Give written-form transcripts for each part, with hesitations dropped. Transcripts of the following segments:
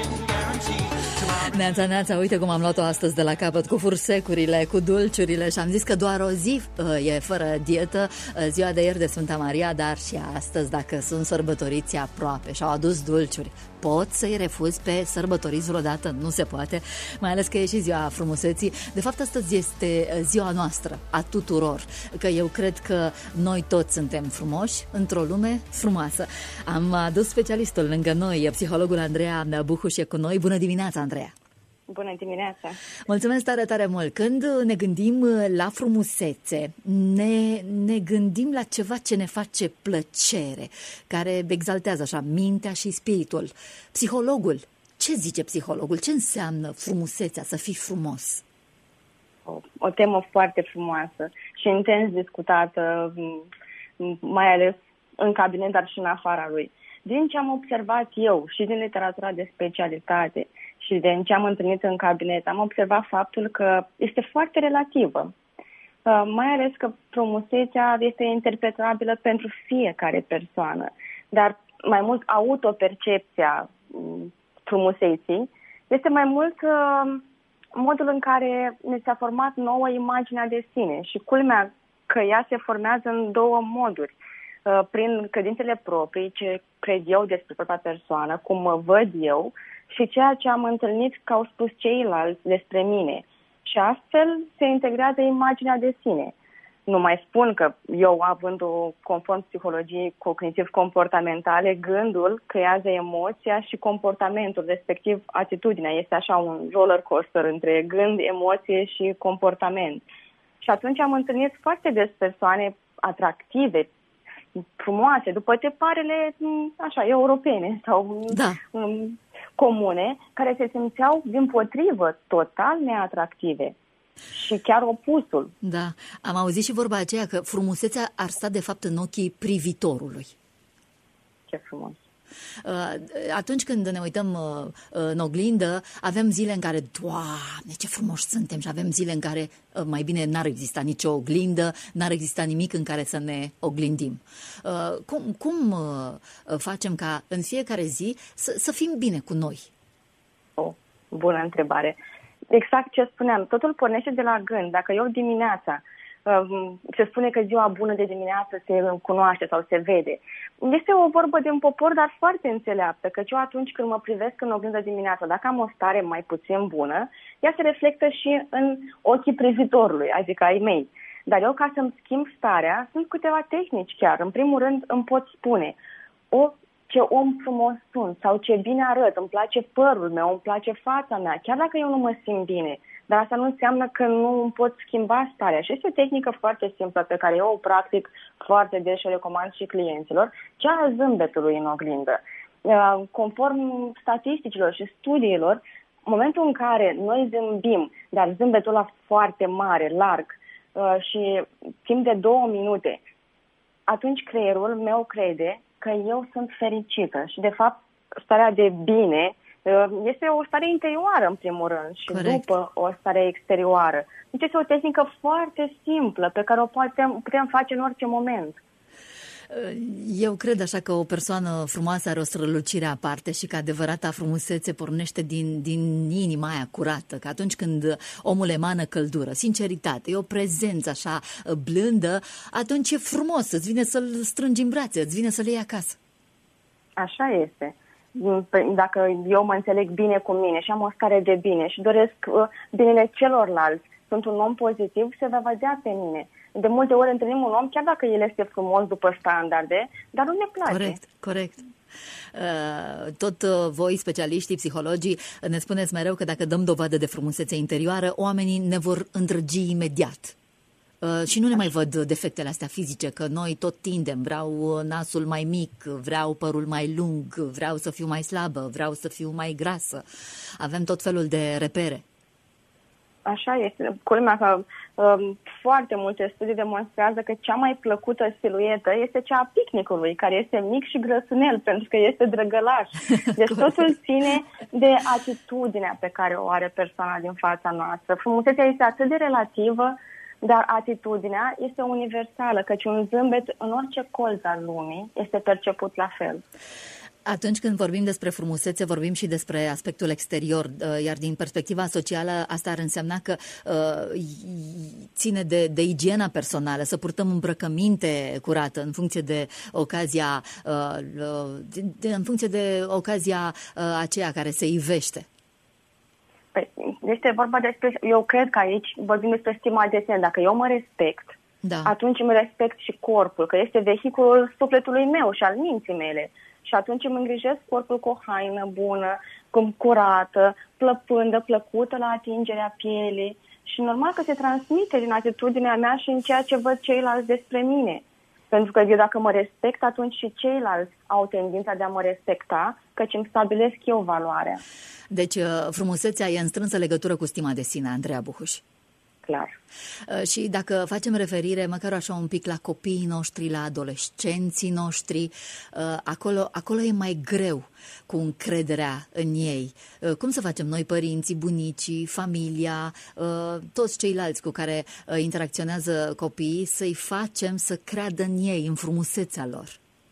Neața, neața, uite cum am luat-o astăzi de la capăt cu fursecurile, cu dulciurile și am zis că doar o zi e fără dietă, ziua de ieri de Sfânta Maria, dar și astăzi, dacă sunt sărbătoriți aproape și au adus dulciuri, pot să-i refuz pe sărbătoriți vreodată? Nu se poate, mai ales că e și ziua frumuseții. De fapt, astăzi este ziua noastră, a tuturor, că eu cred că noi toți suntem frumoși într-o lume frumoasă. Am adus specialistul lângă noi, psihologul Andreea Buhuș e cu noi. Bună dimineața, Andreea! Bună dimineața! Mulțumesc tare, tare mult! Când ne gândim la frumusețe, ne gândim la ceva ce ne face plăcere, care exaltează așa mintea și spiritul. Psihologul, ce zice psihologul? Ce înseamnă frumusețea, să fii frumos? O temă foarte frumoasă și intens discutată, mai ales în cabinet, dar și în afara lui. Din ce am observat eu și din literatura de specialitate și din ce am întâlnit în cabinet, am observat faptul că este foarte relativă. Mai ales că frumusețea este interpretabilă pentru fiecare persoană, dar mai mult autopercepția frumuseții este mai mult modul în care ne s-a format nouă imaginea de sine și culmea că ea se formează în două moduri. Prin credințele proprii, ce cred eu despre propria persoană, cum mă văd eu și ceea ce am întâlnit că au spus ceilalți despre mine. Și astfel se integrează imaginea de sine. Nu mai spun că eu, având o conform psihologiei cognitiv-comportamentale, gândul creează emoția și comportamentul, respectiv atitudinea. Este așa un roller coaster între gând, emoție și comportament. Și atunci am întâlnit foarte des persoane atractive, frumoase, după tiparele așa, europene sau comune, care se simțeau dimpotrivă total neatractive și chiar opusul. Da, am auzit și vorba aceea că frumusețea ar sta de fapt în ochii privitorului. Ce frumos! Atunci când ne uităm în oglindă, avem zile în care, Doamne, ce frumoși suntem, și avem zile în care mai bine n-ar exista nicio oglindă, n-ar exista nimic în care să ne oglindim. Cum facem ca în fiecare zi să fim bine cu noi? Bună întrebare. Exact ce spuneam, totul pornește de la gând. Dacă eu dimineața, se spune că ziua bună de dimineață se cunoaște sau se vede. Este o vorbă din popor, dar foarte înțeleaptă, căci eu atunci când mă privesc în oglindă dimineața, dacă am o stare mai puțin bună, ea se reflectă și în ochii privitorului, adică ai mei. Dar eu, ca să-mi schimb starea, sunt câteva tehnici chiar. În primul rând, îmi pot spune, ce om frumos sunt sau ce bine arăt, îmi place părul meu, îmi place fața mea, chiar dacă eu nu mă simt bine. Dar asta nu înseamnă că nu îmi pot schimba starea. Și este o tehnică foarte simplă pe care eu o practic foarte des și o recomand și clienților, cea a zâmbetului în oglindă. Conform statisticilor și studiilor, în momentul în care noi zâmbim, dar zâmbetul ăla foarte mare, larg și timp de 2 minute, atunci creierul meu crede că eu sunt fericită și de fapt starea de bine este o stare interioară, în primul rând, și corect, după o stare exterioară. Deci este o tehnică foarte simplă pe care o putem face în orice moment. Eu cred așa că o persoană frumoasă are o strălucire aparte și că adevărata frumusețe pornește din inima aia curată, că atunci când omul emană căldură, sinceritate, e o prezență așa blândă, atunci e frumos, îți vine să-l strângi în brațe, îți vine să le iei acasă. Așa este. Dacă eu mă înțeleg bine cu mine și am o stare de bine și doresc binele celorlalți, sunt un om pozitiv, se va vedea pe mine. De multe ori întâlnim un om, chiar dacă el este frumos după standarde, dar nu ne place. Corect. Tot voi, specialiștii, psihologii, ne spuneți mereu că dacă dăm dovadă de frumusețe interioară, oamenii ne vor îndrăgi imediat. Și nu ne mai văd defectele astea fizice, că noi tot tindem, vreau nasul mai mic, vreau părul mai lung, vreau să fiu mai slabă, vreau să fiu mai grasă. Avem tot felul de repere. Așa este. Culmea că foarte multe studii demonstrează că cea mai plăcută siluetă este cea a picnicului, care este mic și grăsunel, pentru că este drăgălaș. Deci totul ține de atitudinea pe care o are persoana din fața noastră. Frumusețea este atât de relativă, dar atitudinea este universală, căci un zâmbet în orice colț al lumii este perceput la fel. Atunci când vorbim despre frumusețe, vorbim și despre aspectul exterior, iar din perspectiva socială asta ar însemna că ține de igiena personală, să purtăm îmbrăcăminte curată în funcție de ocazia, aceea care se ivește. Păi, este vorba despre, eu cred că aici vorbim despre stima de sine. Dacă eu mă respect, atunci îmi respect și corpul, că este vehiculul sufletului meu și al minții mele. Și atunci îmi îngrijesc corpul cu o haină bună, curată, plăpândă, plăcută la atingerea pielii. Și normal că se transmite din atitudinea mea și în ceea ce văd ceilalți despre mine. Pentru că eu dacă mă respect, atunci și ceilalți au tendința de a mă respecta, căci îmi stabilesc eu valoarea. Deci frumusețea e în strânsă legătură cu stima de sine, Andreea Buhuș. Clar. Și dacă facem referire măcar așa un pic la copiii noștri, la adolescenții noștri, acolo e mai greu cu încrederea în ei. Cum să facem noi, părinții, bunicii, familia, toți ceilalți cu care interacționează copiii, să-i facem să creadă în ei, în frumusețea lor?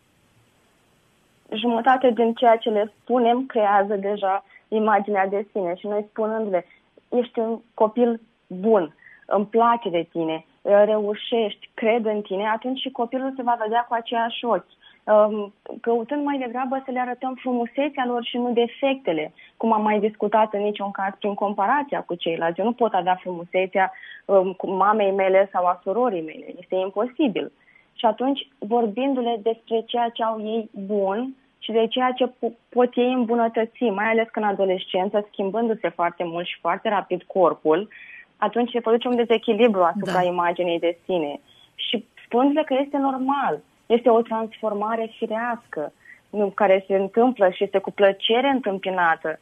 Jumătate din ceea ce le spunem creează deja imaginea de sine și noi spunându-le, ești un copil bun, îmi place de tine, reușești, cred în tine, atunci și copilul se va vedea cu aceiași ochi. Căutând mai degrabă să le arătăm frumusețea lor și nu defectele, cum am mai discutat în niciun caz prin comparația cu ceilalți. Eu nu pot avea frumusețea cu mamei mele sau a surorii mele, este imposibil. Și atunci, vorbindu-le despre ceea ce au ei bun și de ceea ce pot ei îmbunătăți, mai ales că în adolescență, schimbându-se foarte mult și foarte rapid corpul, atunci se produce un dezechilibru asupra imaginii de sine. Și spunându-le că este normal, este o transformare firească care se întâmplă și este cu plăcere întâmpinată.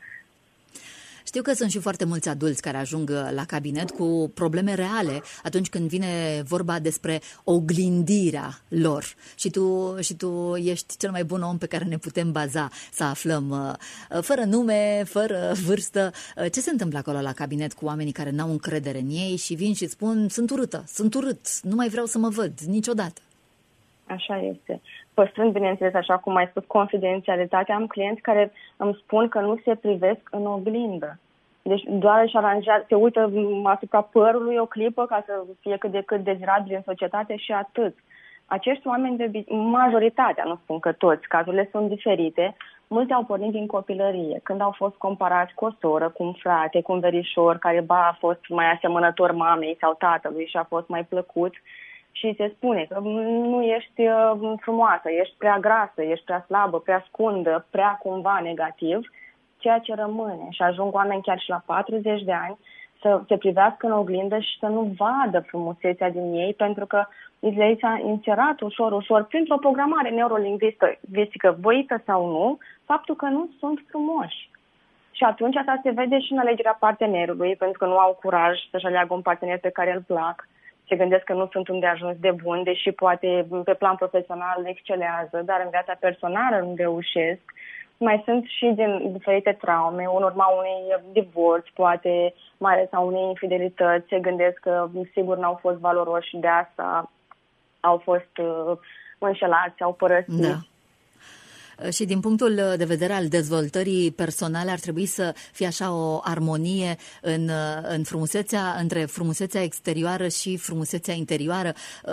Știu că sunt și foarte mulți adulți care ajung la cabinet cu probleme reale atunci când vine vorba despre oglindirea lor. Și tu ești cel mai bun om pe care ne putem baza să aflăm, fără nume, fără vârstă. Ce se întâmplă acolo la cabinet cu oamenii care n-au încredere în ei și vin și spun, sunt urâtă, sunt urât, nu mai vreau să mă văd niciodată? Așa este. Păstrând, bineînțeles, așa cum ai spus, confidențialitatea, am clienți care îmi spun că nu se privesc în oglindă. Deci doar își aranjează, se uită asupra părului o clipă ca să fie cât de cât dezirabil în societate și atât. Acești oameni, majoritatea, nu spun că toți, cazurile sunt diferite, mulți au pornit din copilărie, când au fost comparați cu o soră, cu un frate, cu un verișor, care a fost mai asemănător mamei sau tatălui și a fost mai plăcut. Și se spune că nu ești frumoasă, ești prea grasă, ești prea slabă, prea scundă, prea cumva negativ, ceea ce rămâne. Și ajung oameni chiar și la 40 de ani să se privească în oglindă și să nu vadă frumusețea din ei, pentru că li s-a inserat ușor, printr-o programare neurolingvistică, voită sau nu, faptul că nu sunt frumoși. Și atunci asta se vede și în alegerea partenerului, pentru că nu au curaj să-și aleagă un partener pe care îl plac. Se gândesc că nu sunt undeajuns de bun, deși poate pe plan profesional excelează, dar în viața personală nu reușesc. Mai sunt și din diferite traume, în urma unui divorț, poate mai ales a unei infidelități, se gândesc că sigur n-au fost valoroși și de asta au fost înșelați, au părăsit. Da. Și din punctul de vedere al dezvoltării personale ar trebui să fie așa o armonie în frumusețea, între frumusețea exterioară și frumusețea interioară.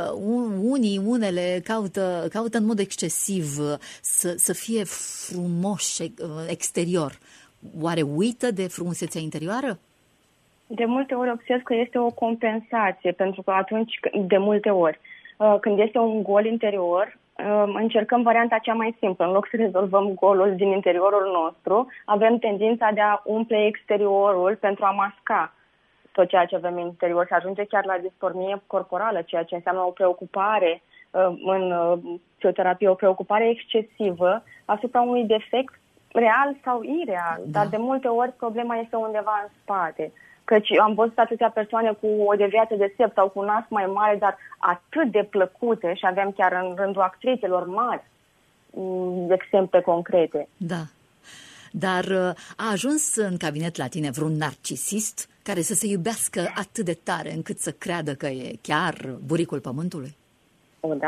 Unele caută în mod excesiv să fie frumoși exterior. Oare uită de frumusețea interioară? De multe ori observ că este o compensație, pentru că atunci, de multe ori, când este un gol interior, încercăm varianta cea mai simplă. În loc să rezolvăm golul din interiorul nostru, avem tendința de a umple exteriorul pentru a masca tot ceea ce avem în interior, să ajunge chiar la disformie corporală, ceea ce înseamnă o preocupare în psihoterapie, o preocupare excesivă asupra unui defect real sau ireal. Da. Dar de multe ori problema este undeva în spate. Căci am văzut atâtea persoane cu o deviație de sept sau cu un nas mai mare, dar atât de plăcute, și aveam chiar în rândul actrițelor mari exemple concrete. Da. Dar a ajuns în cabinet la tine vreun narcisist care să se iubească atât de tare încât să creadă că e chiar buricul pământului? Da.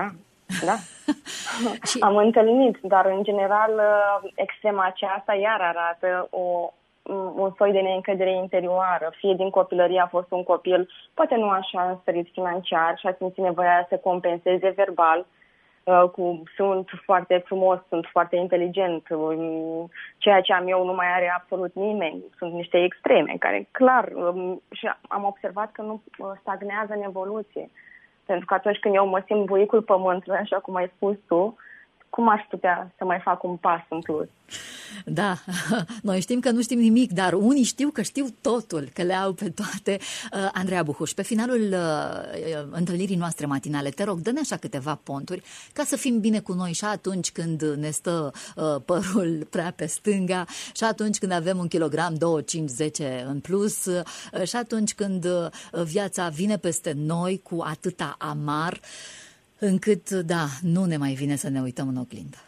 Da? Am întâlnit, dar în general extrema aceasta iar arată un soi de neîncredere interioară. Fie din copilărie a fost un copil, poate nu așa înstărit financiar și a simțit nevoia să compenseze verbal, sunt foarte frumos, sunt foarte inteligent, ceea ce am eu nu mai are absolut nimeni. Sunt niște extreme care, clar, și am observat că nu stagnează în evoluție. Pentru că atunci când eu mă simt buicul pământului, așa cum ai spus tu, cum aș putea să mai fac un pas în plus? Da, noi știm că nu știm nimic, dar unii știu că știu totul, că le au pe toate. Andreea Buhuș, pe finalul întâlnirii noastre matinale, te rog, dă-ne așa câteva ponturi ca să fim bine cu noi și atunci când ne stă părul prea pe stânga, și atunci când avem 1 kilogram, 2, 5, 10 în plus, și atunci când viața vine peste noi cu atâta amar, încât, da, nu ne mai vine să ne uităm în oglindă.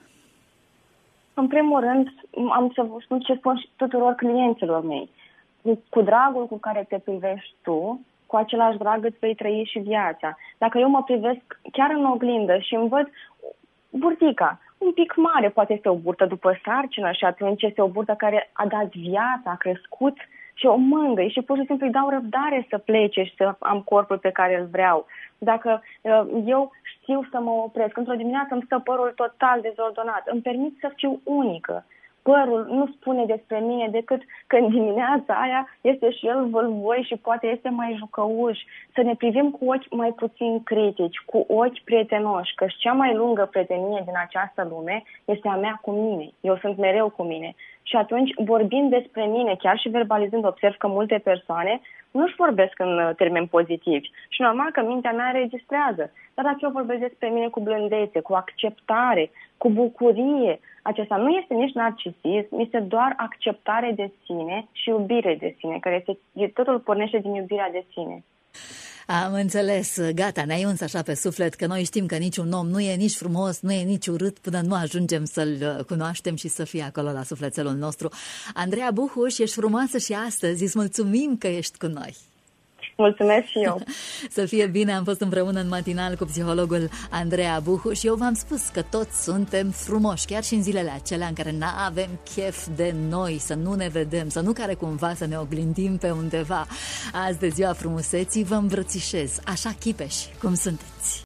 În primul rând, am să vă spun ce spun și tuturor clienților mei. Cu dragul cu care te privești tu, cu același drag îți vei trăi și viața. Dacă eu mă privesc chiar în oglindă și îmi văd burtica, un pic mare, poate este o burtă după sarcină și atunci este o burtă care a dat viață, a crescut și o mângâi și pur și simplu îi dau răbdare să plece și să am corpul pe care îl vreau. Dacă eu știu să mă opresc, într-o dimineață îmi stă părul total dezordonat, îmi permit să fiu unică. Părul nu spune despre mine decât că în dimineața aia este și el vâlvoi și poate este mai jucăuș. Să ne privim cu ochi mai puțin critici, cu ochi prietenoși, că cea mai lungă prietenie din această lume este a mea cu mine. Eu sunt mereu cu mine. Și atunci, vorbind despre mine, chiar și verbalizând, observ că multe persoane nu-și vorbesc în termeni pozitivi. Și normal că mintea mea înregistrează. Dar dacă eu vorbesc despre mine cu blândețe, cu acceptare, cu bucurie, acesta nu este nici narcisism, este doar acceptare de sine și iubire de sine, care totul pornește din iubirea de sine. Am înțeles, gata, ne-ai uns așa pe suflet că noi știm că niciun om nu e nici frumos, nu e nici urât până nu ajungem să-l cunoaștem și să fie acolo la sufletelul nostru. Andreea Buhuș, ești frumoasă și astăzi, îți mulțumim că ești cu noi. Mulțumesc și eu. Să fie bine, am fost împreună în matinal cu psihologul Andreea Buhuș și eu v-am spus că toți suntem frumoși, chiar și în zilele acelea în care n-avem chef de noi, să nu ne vedem, să nu care cumva să ne oglindim pe undeva. Azi de ziua frumuseții vă îmbrățișez, așa chipeși cum sunteți.